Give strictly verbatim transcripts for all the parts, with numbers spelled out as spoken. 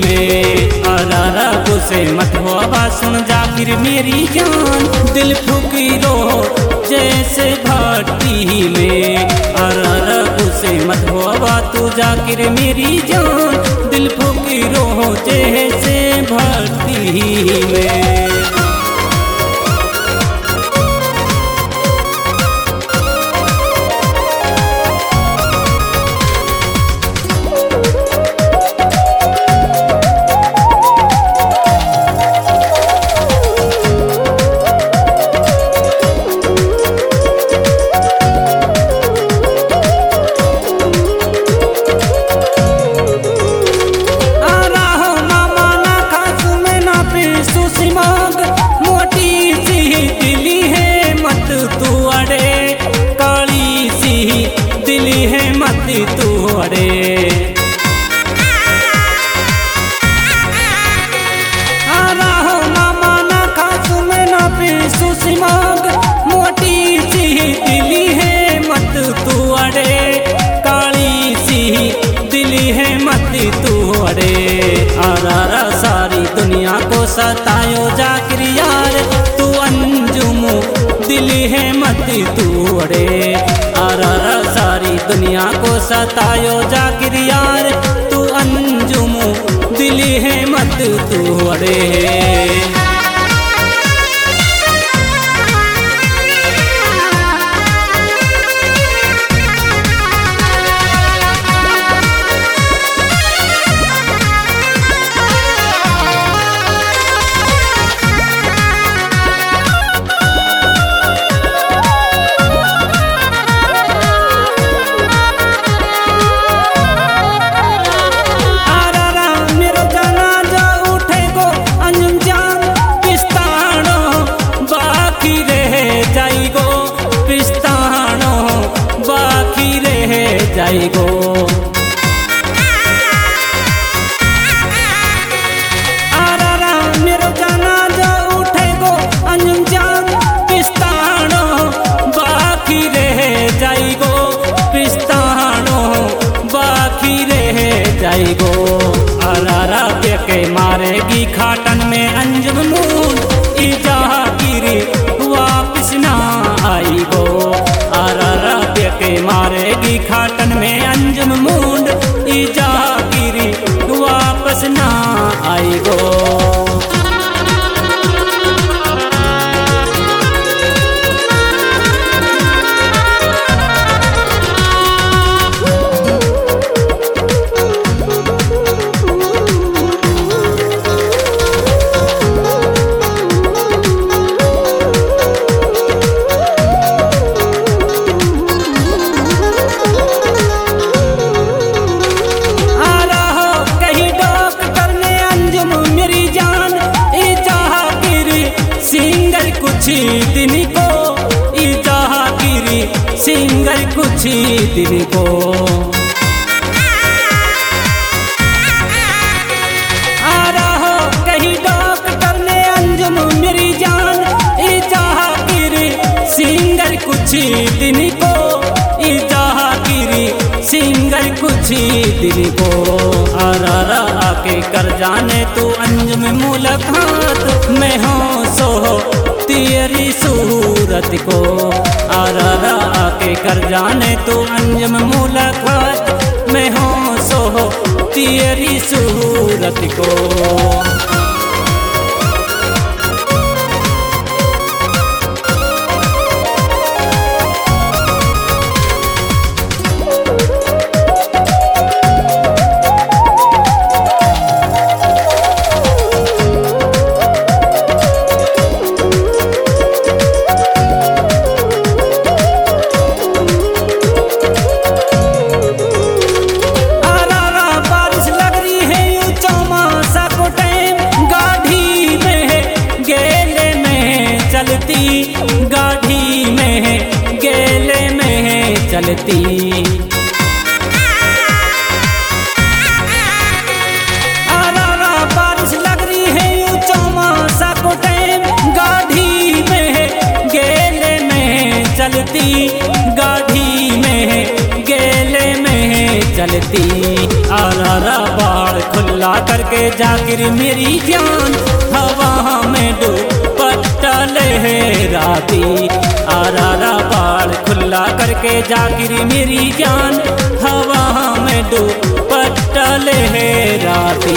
में। अरारा गुस्से मत हो आवाज सुन जाकिर मेरी जान, दिल फूकी रो जैसे भट्टी में। अरारा गुस्से मत हो आवाज तू जाकिर मेरी जान, दिल फूकी रो जैसे भट्टी में। तू अरे आरा हो मामा ना खासू में ना पीसू सिमाग, मोटी सी दिली है मत तू अरे, काली सी दिली है मत तू अरे। आरा सारी दुनिया को सतायो जाकिर यार, तू अंजुमो दिली है मत तू अरे। आरा सारी दुनिया को सतायो जाकिर यार, तू अंजुमो दिली है मत तू अरे। जाएगो आरा मेरो जाना जो उठेगो अनजान, पिस्तानो बाकी रह जाएगो, पिस्तानो बाकी रह जाएगो। आरा के मारेगी खाटन में अंजुम मून, इजा गिरी वापिस ना आईगो। आरा के मारेगी खाटन में अंजुम मूंड, इजा गिरी वापस ना आईगो। कुछ दिन को इजा गिरी सिंगर कुछ दिन को, आ रहा कहीं डॉक्टर ने अंजुम मेरी जान, इजा गिरी सिंगर कुछ दिन को, इजा गिरी सिंगर कुछ दिन को। आरा आके कर जाने तू अंजुम मुलाकात, मैं हूँ सो तेरी सूरत को। आरा आके कर जाने तू अंजुम मुलाकात, मैं हूँ सो तेरी सूरत को। गाड़ी में गेले में चलती, आरा बारिश लग रही है यूं चौमासा को टाइम, गाड़ी में गेले में चलती, गाड़ी में गेले में चलती। आरा बाढ़ खुला खुला करके जाकिर मेरी जान हवा में दुपट्टा लहराती। आरारा बाल खुला करके जाकिर मेरी जान हवा में दुपट्टा लहराती।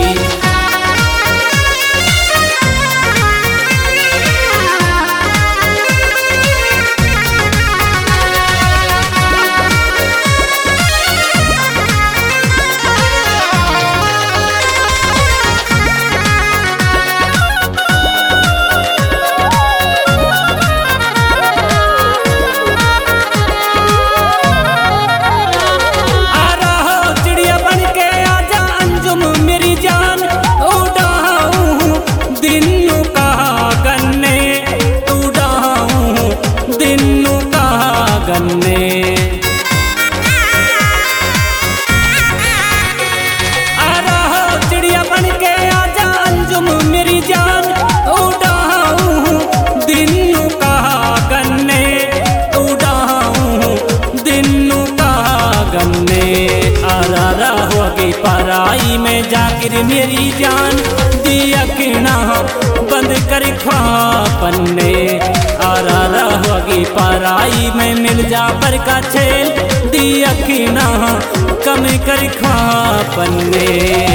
चिड़िया बन के आजा अंजुम मेरी जान उड़ाऊं दिनू कहा गन्ने उड़ाऊं दिनू कहा गन्ने। आरारा होगी पराई में जाकिर मेरी जान दिया किना बंद कर खा पन्ने। आरारा होगी पराई में मिल जा पर का छेल दिया किना कम कर खा पन्ने।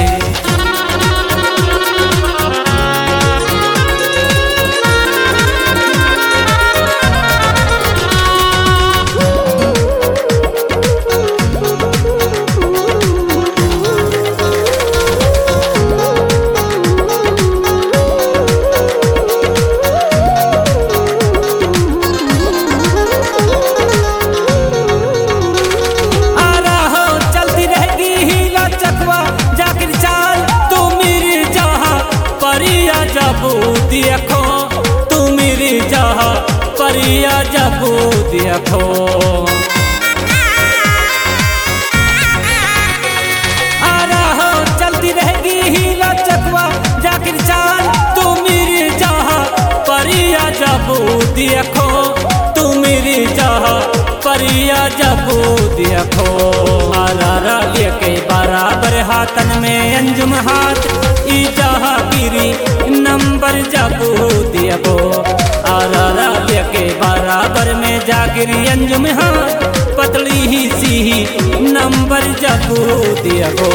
जबू देखो तू मेरी जहा परिया जबू देखो। आ रहा चलती रहेगी हीला चकवा जाकिर चाल तू मेरी जहा परिया जबू देखो तू मेरी जहा परिया जबू देखो। आरारा लेके बराबर हाथन में अंजुम हाथ ई जहा गिरी नंबर जबू दियबो। आरारा लेके बराबर में जागिरी अंजुम हाथ पतली ही सी नंबर जबू दियबो।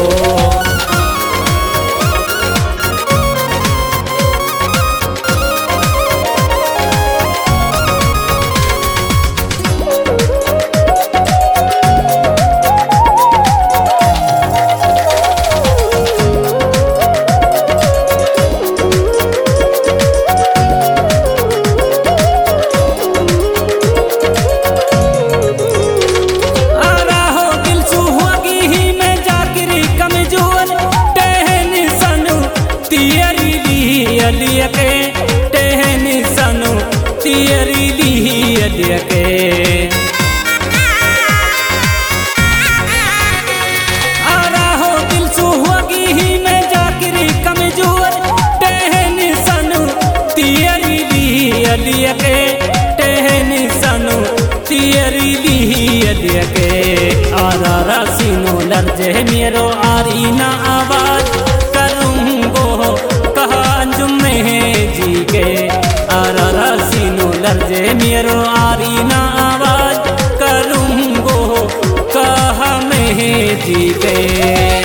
के टहनी सनु तियरी लिहिया के। आ रहा दिल सुहागी ही में जाकिरी कमजोर टहनी सनु तियरी लिहिया के टहनी सनु तियरी लिहिया के। आरारा सीनो लर्जे मेरो आरी ना आवाज करूंगो कहा अंजुम में जी के। आरारा सीनो लर्जे मेरो आरी ना आवाज करूंगो कहा में जी के।